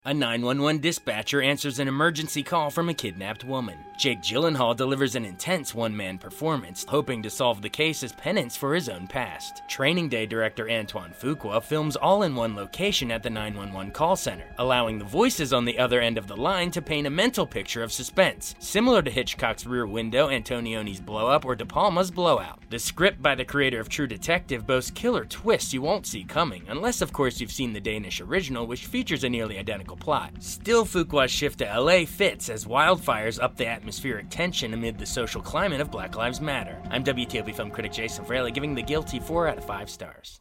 A 911 dispatcher answers an emergency call from a kidnapped woman. Jake Gyllenhaal delivers an intense one-man performance, hoping to solve the case as penance for his own past. Training Day director Antoine Fuqua films all in one location at the 911 call center, allowing the voices on the other end of the line to paint a mental picture of suspense, similar to Hitchcock's Rear Window, Antonioni's Blow Up, or De Palma's Blowout. The script by the creator of True Detective boasts killer twists you won't see coming, unless of course you've seen the Danish original, which features a nearly identical plot. Still, Fuqua's shift to LA fits as wildfires up the atmospheric tension amid the social climate of Black Lives Matter. I'm WTOP film critic Jason Fraley, giving The Guilty 4 out of 5 stars.